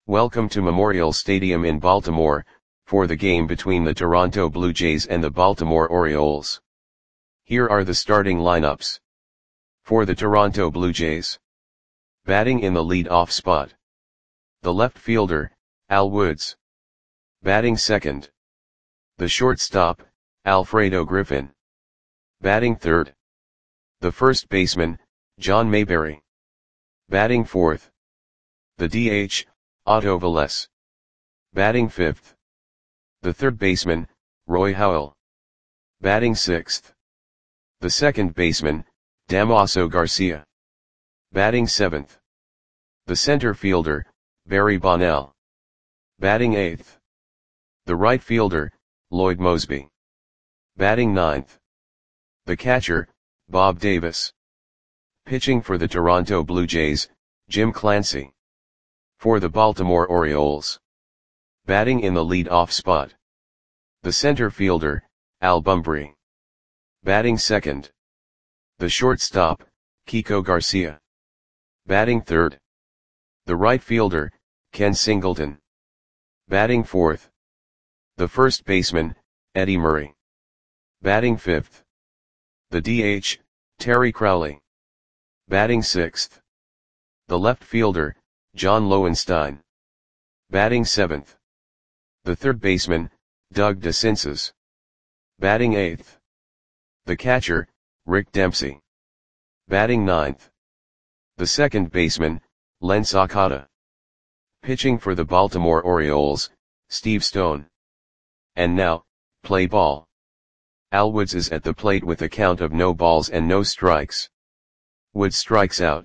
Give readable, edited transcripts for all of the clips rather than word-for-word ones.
Welcome to Memorial Stadium in Baltimore, for the game between the Toronto Blue Jays and the Baltimore Orioles. Here are the starting lineups. For the Toronto Blue Jays. Batting in the lead-off spot. The left fielder, Al Woods. Batting second. The shortstop, Alfredo Griffin. Batting third. The first baseman, John Mayberry. Batting fourth. The DH, Otto Velez. Batting fifth. The third baseman, Roy Howell. Batting sixth. The second baseman, Damaso Garcia. Batting seventh. The center fielder, Barry Bonnell. Batting eighth. The right fielder, Lloyd Moseby. Batting ninth. The catcher, Bob Davis. Pitching for the Toronto Blue Jays, Jim Clancy. For the Baltimore Orioles. Batting in the lead-off spot. The center fielder, Al Bumbry. Batting second. The shortstop, Kiko Garcia. Batting third. The right fielder, Ken Singleton. Batting fourth. The first baseman, Eddie Murray. Batting fifth. The DH, Terry Crowley. Batting sixth. The left fielder, John Lowenstein. Batting seventh. The third baseman, Doug DeCinces. Batting eighth. The catcher, Rick Dempsey. Batting ninth. The second baseman, Len Sakata. Pitching for the Baltimore Orioles, Steve Stone. And now, play ball. Al Woods is at the plate with a count of no balls and no strikes. Woods strikes out.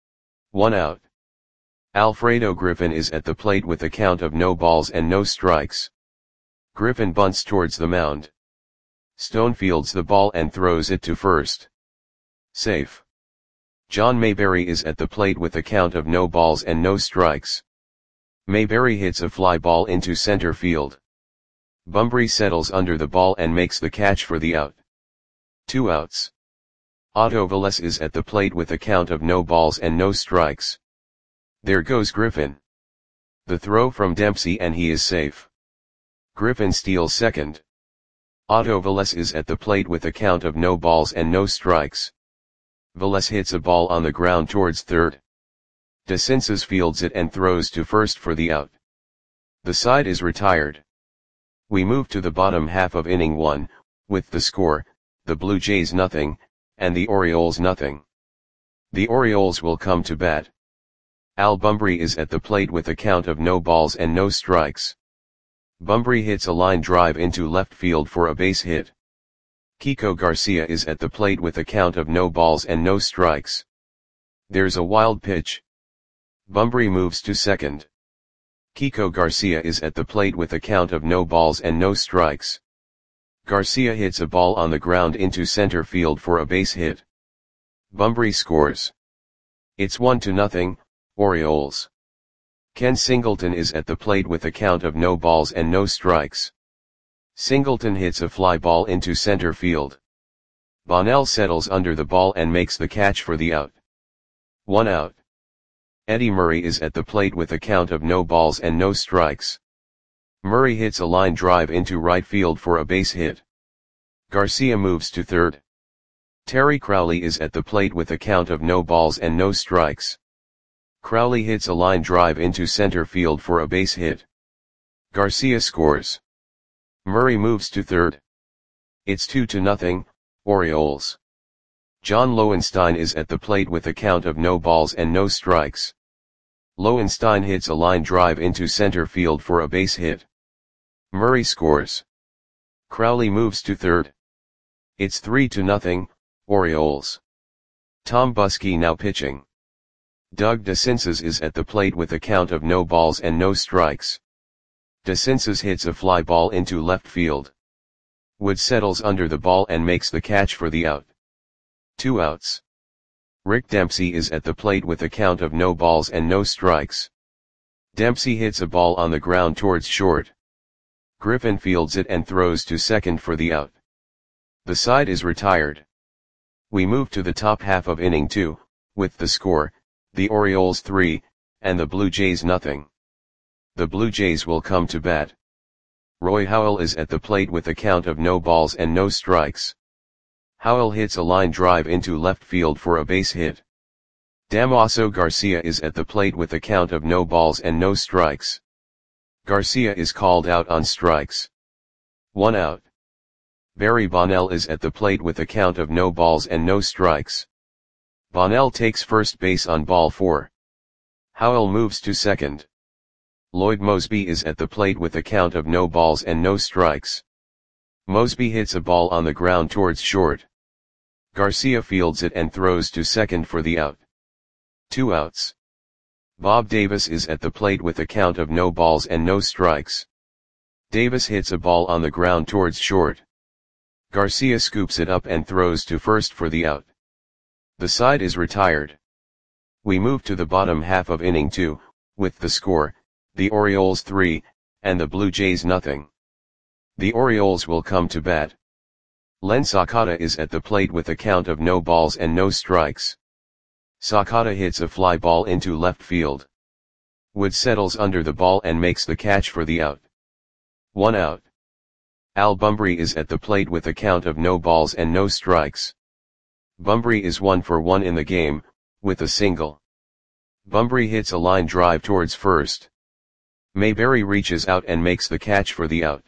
1 out. Alfredo Griffin is at the plate with a count of no balls and no strikes. Griffin bunts towards the mound. Stone fields the ball and throws it to first. Safe. John Mayberry is at the plate with a count of no balls and no strikes. Mayberry hits a fly ball into center field. Bumbry settles under the ball and makes the catch for the out. 2 outs. Otto Velez is at the plate with a count of no balls and no strikes. There goes Griffin. The throw from Dempsey and he is safe. Griffin steals second. Otto Velez is at the plate with a count of no balls and no strikes. Velez hits a ball on the ground towards third. DeCinces fields it and throws to first for the out. The side is retired. We move to the bottom half of inning 1, with the score, the Blue Jays 0, and the Orioles 0. The Orioles will come to bat. Al Bumbry is at the plate with a count of no balls and no strikes. Bumbry hits a line drive into left field for a base hit. Kiko Garcia is at the plate with a count of no balls and no strikes. There's a wild pitch. Bumbry moves to second. Kiko Garcia is at the plate with a count of no balls and no strikes. Garcia hits a ball on the ground into center field for a base hit. Bumbry scores. It's 1-0, Orioles. Ken Singleton is at the plate with a count of no balls and no strikes. Singleton hits a fly ball into center field. Bonnell settles under the ball and makes the catch for the out. 1 out. Eddie Murray is at the plate with a count of no balls and no strikes. Murray hits a line drive into right field for a base hit. Garcia moves to third. Terry Crowley is at the plate with a count of no balls and no strikes. Crowley hits a line drive into center field for a base hit. Garcia scores. Murray moves to third. It's 2-0, Orioles. John Lowenstein is at the plate with a count of no balls and no strikes. Lowenstein hits a line drive into center field for a base hit. Murray scores. Crowley moves to third. It's 3-0, Orioles. Tom Buskey now pitching. Doug DeCinces is at the plate with a count of no balls and no strikes. DeCinces hits a fly ball into left field. Woods settles under the ball and makes the catch for the out. 2 outs. Rick Dempsey is at the plate with a count of no balls and no strikes. Dempsey hits a ball on the ground towards short. Griffin fields it and throws to second for the out. The side is retired. We move to the top half of inning 2, with the score, the Orioles 3, and the Blue Jays 0. The Blue Jays will come to bat. Roy Howell is at the plate with a count of no balls and no strikes. Howell hits a line drive into left field for a base hit. Damaso Garcia is at the plate with a count of no balls and no strikes. Garcia is called out on strikes. 1 out. Barry Bonnell is at the plate with a count of no balls and no strikes. Bonnell takes first base on ball 4. Howell moves to second. Lloyd Moseby is at the plate with a count of no balls and no strikes. Moseby hits a ball on the ground towards short. Garcia fields it and throws to second for the out. 2 outs. Bob Davis is at the plate with a count of no balls and no strikes. Davis hits a ball on the ground towards short. Garcia scoops it up and throws to first for the out. The side is retired. We move to the bottom half of inning 2, with the score, the Orioles 3, and the Blue Jays nothing. The Orioles will come to bat. Len Sakata is at the plate with a count of no balls and no strikes. Sakata hits a fly ball into left field. Wood settles under the ball and makes the catch for the out. 1 out. Al Bumbry is at the plate with a count of no balls and no strikes. Bumbry is 1 for 1 in the game, with a single. Bumbry hits a line drive towards first. Mayberry reaches out and makes the catch for the out.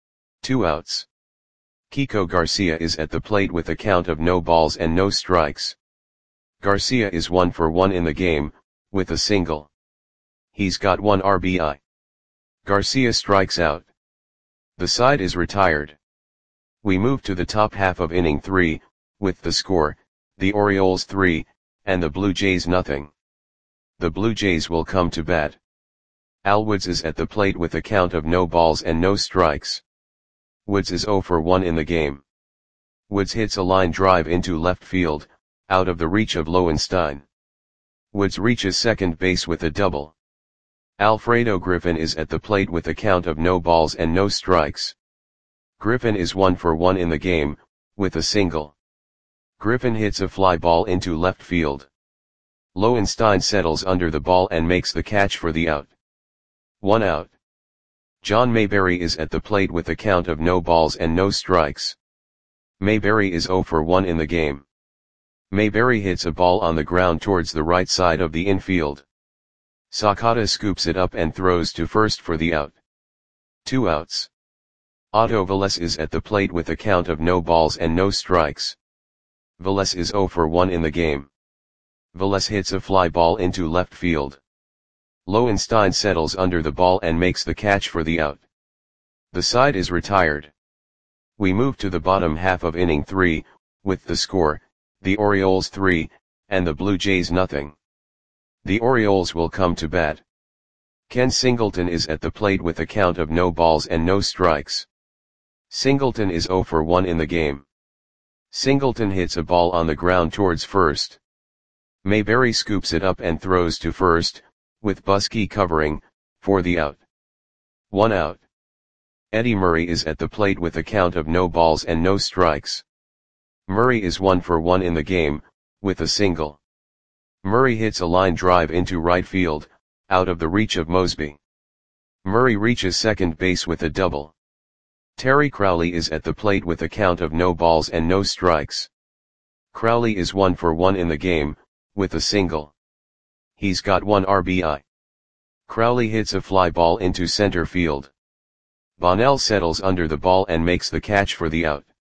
2 outs. Kiko Garcia is at the plate with a count of no balls and no strikes. Garcia is 1 for 1 in the game, with a single. He's got 1 RBI. Garcia strikes out. The side is retired. We move to the top half of inning 3, with the score, the Orioles 3, and the Blue Jays nothing. The Blue Jays will come to bat. Al Woods is at the plate with a count of no balls and no strikes. Woods is 0 for 1 in the game. Woods hits a line drive into left field, out of the reach of Lowenstein. Woods reaches second base with a double. Alfredo Griffin is at the plate with a count of no balls and no strikes. Griffin is 1 for 1 in the game, with a single. Griffin hits a fly ball into left field. Lowenstein settles under the ball and makes the catch for the out. 1 out. John Mayberry is at the plate with a count of no balls and no strikes. Mayberry is 0 for 1 in the game. Mayberry hits a ball on the ground towards the right side of the infield. Sakata scoops it up and throws to first for the out. 2 outs. Otto Velez is at the plate with a count of no balls and no strikes. Velez is 0 for 1 in the game. Velez hits a fly ball into left field. Lowenstein settles under the ball and makes the catch for the out. The side is retired. We move to the bottom half of inning 3, with the score, the Orioles 3, and the Blue Jays nothing. The Orioles will come to bat. Ken Singleton is at the plate with a count of no balls and no strikes. Singleton is 0 for 1 in the game. Singleton hits a ball on the ground towards first. Mayberry scoops it up and throws to first, with Buskey covering, for the out. 1 out. Eddie Murray is at the plate with a count of no balls and no strikes. Murray is 1 for 1 in the game, with a single. Murray hits a line drive into right field, out of the reach of Moseby. Murray reaches second base with a double. Terry Crowley is at the plate with a count of no balls and no strikes. Crowley is 1 for 1 in the game, with a single. He's got 1 RBI. Crowley hits a fly ball into center field. Bonnell settles under the ball and makes the catch for the out.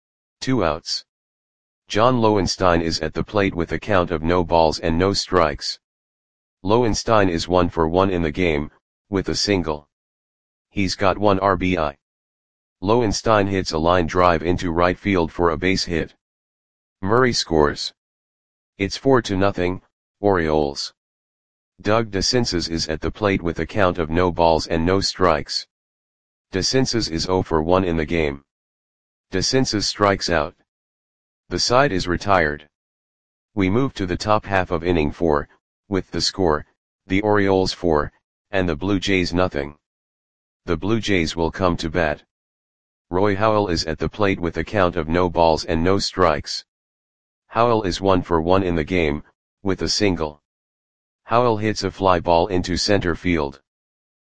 2 outs. John Lowenstein is at the plate with a count of no balls and no strikes. Lowenstein is 1 for 1 in the game, with a single. He's got 1 RBI. Lowenstein hits a line drive into right field for a base hit. Murray scores. It's 4-0, Orioles. Doug DeCinces is at the plate with a count of no balls and no strikes. DeCinces is 0 for 1 in the game. DeCinces strikes out. The side is retired. We move to the top half of inning 4, with the score, the Orioles 4, and the Blue Jays nothing. The Blue Jays will come to bat. Roy Howell is at the plate with a count of no balls and no strikes. Howell is 1 for 1 in the game, with a single. Howell hits a fly ball into center field.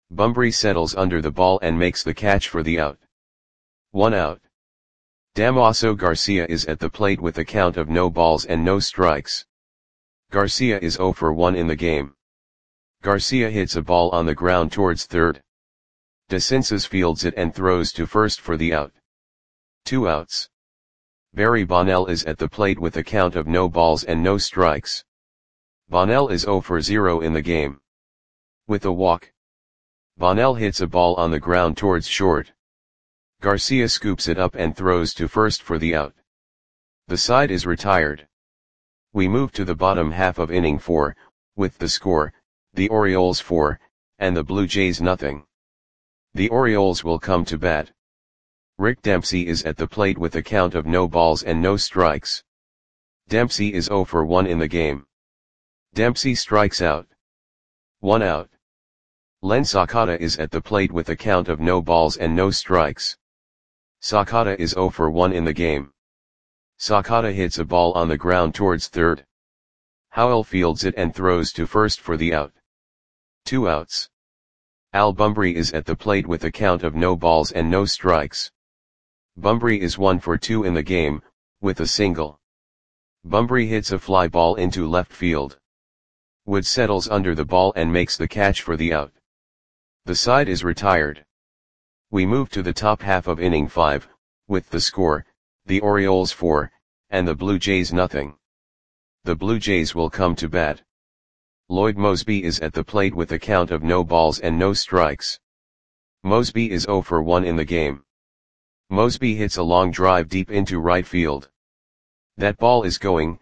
Bunbury settles under the ball and makes the catch for the out. 1 out. Damaso Garcia is at the plate with a count of no balls and no strikes. Garcia is 0 for 1 in the game. Garcia hits a ball on the ground towards third. DeCinces fields it and throws to first for the out. 2 outs. Barry Bonnell is at the plate with a count of no balls and no strikes. Bonnell is 0 for 0 in the game. With a walk, Bonnell hits a ball on the ground towards short. Garcia scoops it up and throws to first for the out. The side is retired. We move to the bottom half of inning 4, with the score, the Orioles 4, and the Blue Jays nothing. The Orioles will come to bat. Rick Dempsey is at the plate with a count of no balls and no strikes. Dempsey is 0 for 1 in the game. Dempsey strikes out. 1 out. Len Sakata is at the plate with a count of no balls and no strikes. Sakata is 0 for 1 in the game. Sakata hits a ball on the ground towards third. Howell fields it and throws to first for the out. 2 outs. Al Bunbury is at the plate with a count of no balls and no strikes. Bunbury is 1 for 2 in the game, with a single. Bunbury hits a fly ball into left field. Wood settles under the ball and makes the catch for the out. The side is retired. We move to the top half of inning 5, with the score, the Orioles 4, and the Blue Jays nothing. The Blue Jays will come to bat. Lloyd Moseby is at the plate with a count of no balls and no strikes. Moseby is 0 for 1 in the game. Moseby hits a long drive deep into right field. That ball is gone.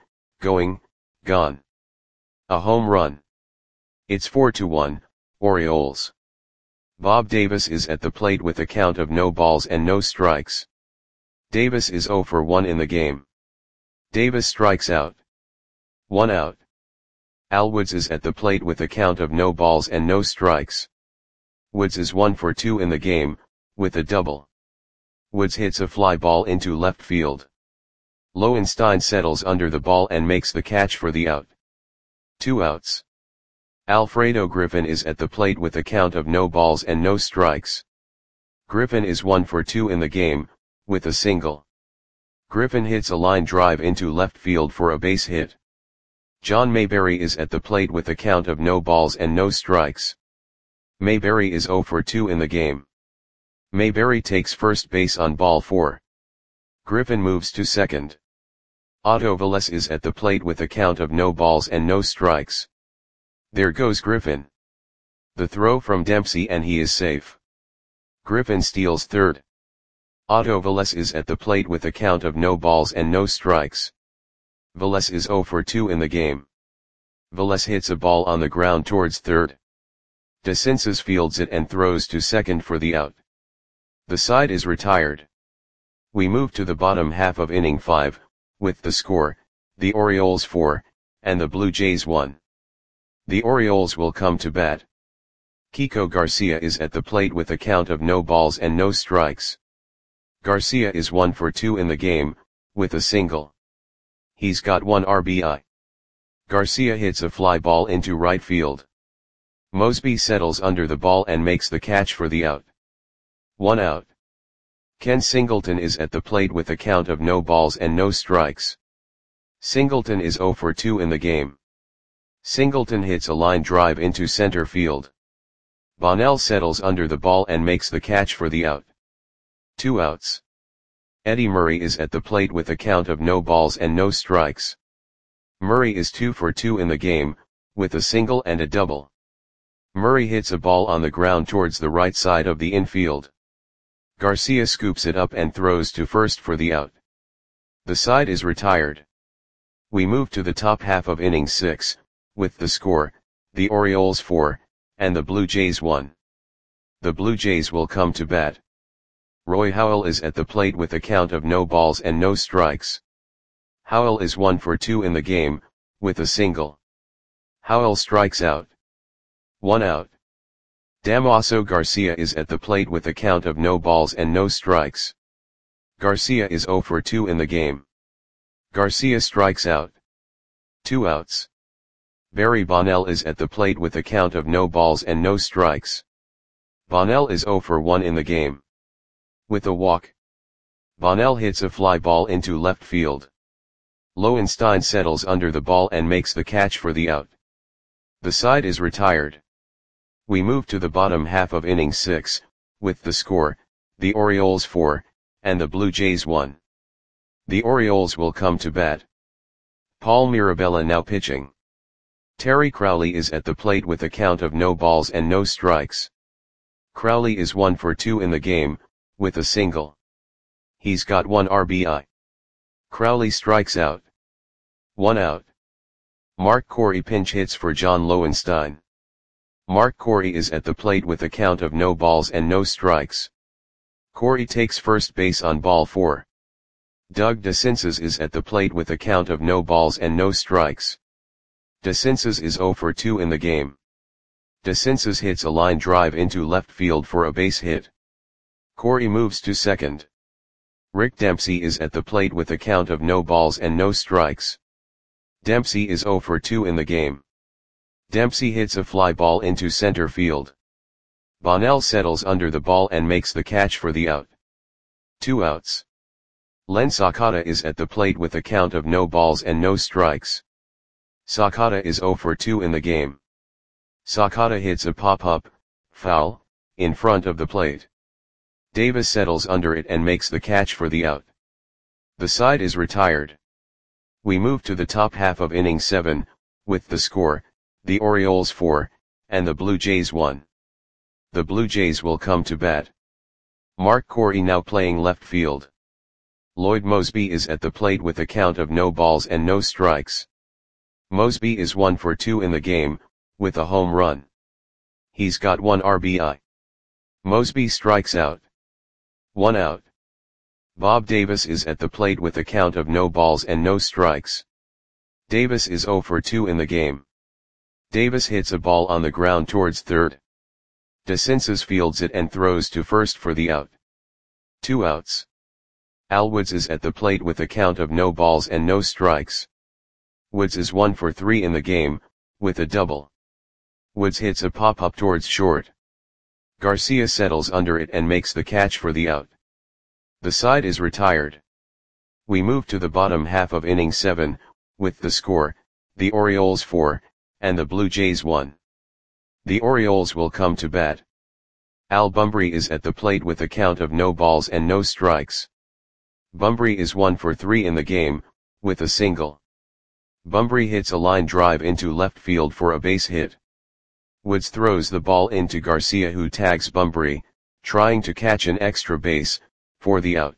A home run. It's 4-1, Orioles. Bob Davis is at the plate with a count of no balls and no strikes. Davis is 0 for 1 in the game. Davis strikes out. 1 out. Al Woods is at the plate with a count of no balls and no strikes. Woods is 1 for 2 in the game, with a double. Woods hits a fly ball into left field. Lowenstein settles under the ball and makes the catch for the out. 2 outs. Alfredo Griffin is at the plate with a count of no balls and no strikes. Griffin is 1 for 2 in the game, with a single. Griffin hits a line drive into left field for a base hit. John Mayberry is at the plate with a count of no balls and no strikes. Mayberry is 0 for 2 in the game. Mayberry takes first base on ball 4. Griffin moves to second. Otto Velez is at the plate with a count of no balls and no strikes. There goes Griffin. The throw from Dempsey and he is safe. Griffin steals third. Otto Velez is at the plate with a count of no balls and no strikes. Velez is 0 for 2 in the game. Velez hits a ball on the ground towards third. DeCinces fields it and throws to second for the out. The side is retired. We move to the bottom half of inning 5, with the score, the Orioles 4, and the Blue Jays 1. The Orioles will come to bat. Kiko Garcia is at the plate with a count of no balls and no strikes. Garcia is 1 for 2 in the game, with a single. He's got 1 RBI. Garcia hits a fly ball into right field. Moseby settles under the ball and makes the catch for the out. 1 out. Ken Singleton is at the plate with a count of no balls and no strikes. Singleton is 0 for 2 in the game. Singleton hits a line drive into center field. Bonnell settles under the ball and makes the catch for the out. 2 outs. Eddie Murray is at the plate with a count of no balls and no strikes. Murray is 2 for 2 in the game, with a single and a double. Murray hits a ball on the ground towards the right side of the infield. Garcia scoops it up and throws to first for the out. The side is retired. We move to the top half of inning 6, with the score, the Orioles 4, and the Blue Jays 1. The Blue Jays will come to bat. Roy Howell is at the plate with a count of no balls and no strikes. Howell is 1 for 2 in the game, with a single. Howell strikes out. 1 out. Damaso Garcia is at the plate with a count of no balls and no strikes. Garcia is 0 for 2 in the game. Garcia strikes out. 2 outs. Barry Bonnell is at the plate with a count of no balls and no strikes. Bonnell is 0 for 1 in the game. With a walk, Bonnell hits a fly ball into left field. Lowenstein settles under the ball and makes the catch for the out. The side is retired. We move to the bottom half of inning 6, with the score, the Orioles 4, and the Blue Jays 1. The Orioles will come to bat. Paul Mirabella now pitching. Terry Crowley is at the plate with a count of no balls and no strikes. Crowley is 1 for 2 in the game, with a single. He's got 1 RBI. Crowley strikes out. 1 out. Mark Corey pinch hits for John Lowenstein. Mark Corey is at the plate with a count of no balls and no strikes. Corey takes first base on ball 4. Doug DeCinces is at the plate with a count of no balls and no strikes. DeCinces is 0 for 2 in the game. DeCinces hits a line drive into left field for a base hit. Corey moves to second. Rick Dempsey is at the plate with a count of no balls and no strikes. Dempsey is 0 for 2 in the game. Dempsey hits a fly ball into center field. Bonnell settles under the ball and makes the catch for the out. 2 outs. Len Sakata is at the plate with a count of no balls and no strikes. Sakata is 0 for 2 in the game. Sakata hits a pop-up, foul, in front of the plate. Davis settles under it and makes the catch for the out. The side is retired. We move to the top half of inning 7, with the score, the Orioles 4, and the Blue Jays 1. The Blue Jays will come to bat. Mark Corey now playing left field. Lloyd Mosby is at the plate with a count of no balls and no strikes. Mosby is 1 for 2 in the game, with a home run. He's got 1 RBI. Mosby strikes out. 1 out. Bob Davis is at the plate with a count of no balls and no strikes. Davis is 0 for 2 in the game. Davis hits a ball on the ground towards third. DeCinces fields it and throws to first for the out. 2 outs. Al Woods is at the plate with a count of no balls and no strikes. Woods is 1 for 3 in the game, with a double. Woods hits a pop-up towards short. Garcia settles under it and makes the catch for the out. The side is retired. We move to the bottom half of inning 7, with the score, the Orioles 4, and the Blue Jays 1. The Orioles will come to bat. Al Bumbry is at the plate with a count of no balls and no strikes. Bumbry is 1 for 3 in the game, with a single. Bumbry hits a line drive into left field for a base hit. Woods throws the ball into Garcia, who tags Bumbry, trying to catch an extra base, for the out.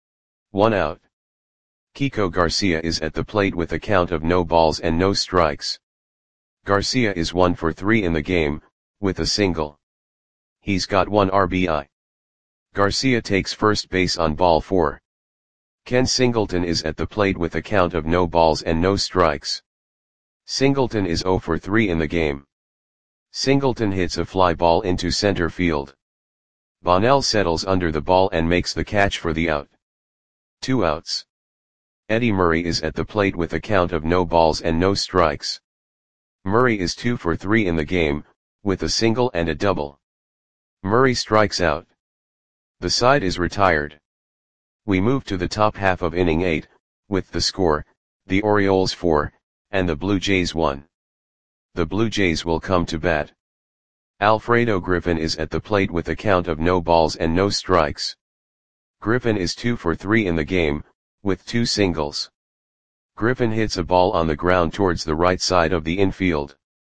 1 out. Kiko Garcia is at the plate with a count of no balls and no strikes. Garcia is 1 for 3 in the game, with a single. He's got 1 RBI. Garcia takes first base on ball 4. Ken Singleton is at the plate with a count of no balls and no strikes. Singleton is 0 for 3 in the game. Singleton hits a fly ball into center field. Bonnell settles under the ball and makes the catch for the out. 2 outs. Eddie Murray is at the plate with a count of no balls and no strikes. Murray is 2 for 3 in the game, with a single and a double. Murray strikes out. The side is retired. We move to the top half of inning 8, with the score, the Orioles 4, and the Blue Jays 1. The Blue Jays will come to bat. Alfredo Griffin is at the plate with a count of no balls and no strikes. Griffin is 2 for 3 in the game, with 2 singles. Griffin hits a ball on the ground towards the right side of the infield.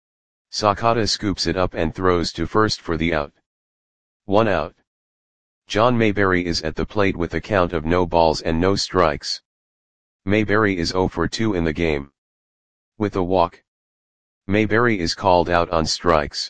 Sakata scoops it up and throws to first for the out. 1 out. John Mayberry is at the plate with a count of no balls and no strikes. Mayberry is 0 for 2 in the game. With a walk, Mayberry is called out on strikes.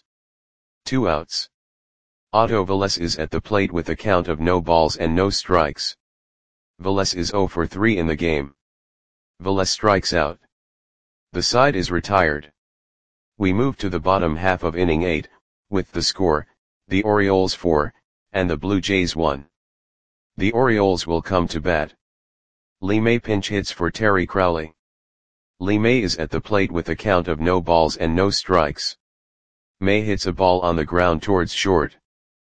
2 outs. Otto Velez is at the plate with a count of no balls and no strikes. Velez is 0 for 3 in the game. Velez strikes out. The side is retired. We move to the bottom half of inning 8, with the score, the Orioles 4, and the Blue Jays 1. The Orioles will come to bat. Lee May pinch hits for Terry Crowley. Lee May is at the plate with a count of no balls and no strikes. May hits a ball on the ground towards short.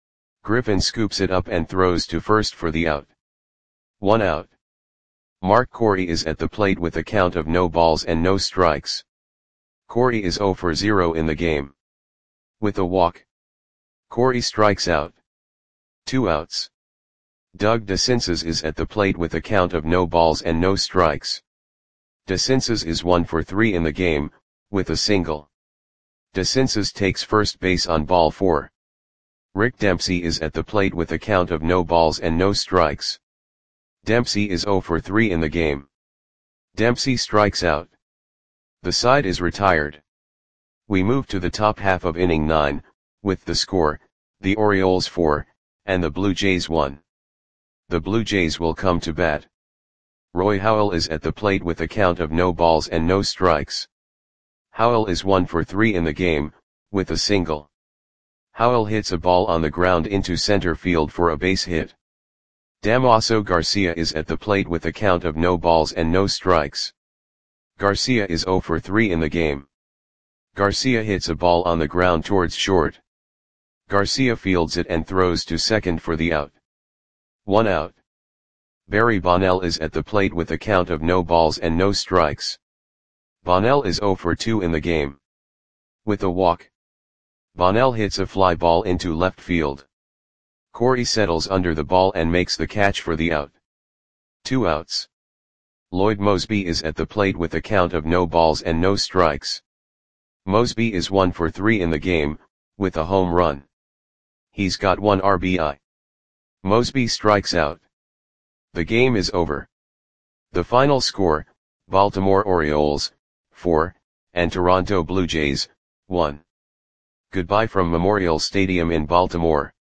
Griffin scoops it up and throws to first for the out. 1 out. Mark Corey is at the plate with a count of no balls and no strikes. Corey is 0 for 0 in the game. With a walk, Corey strikes out. 2 outs. Doug DeCinces is at the plate with a count of no balls and no strikes. DeCinces is 1 for 3 in the game, with a single. DeCinces takes first base on ball 4. Rick Dempsey is at the plate with a count of no balls and no strikes. Dempsey is 0 for 3 in the game. Dempsey strikes out. The side is retired. We move to the top half of inning 9, with the score, the Orioles 4, and the Blue Jays 1. The Blue Jays will come to bat. Roy Howell is at the plate with a count of no balls and no strikes. Howell is 1 for 3 in the game, with a single. Howell hits a ball on the ground into center field for a base hit. Damaso Garcia is at the plate with a count of no balls and no strikes. Garcia is 0 for 3 in the game. Garcia hits a ball on the ground towards short. Garcia fields it and throws to second for the out. 1 out. Barry Bonnell is at the plate with a count of no balls and no strikes. Bonnell is 0 for 2 in the game. With a walk, Bonnell hits a fly ball into left field. Corey settles under the ball and makes the catch for the out. 2 outs. Lloyd Moseby is at the plate with a count of no balls and no strikes. Moseby is 1 for 3 in the game, with a home run. He's got 1 RBI. Moseby strikes out. The game is over. The final score, Baltimore Orioles, 4, and Toronto Blue Jays, 1. Goodbye from Memorial Stadium in Baltimore.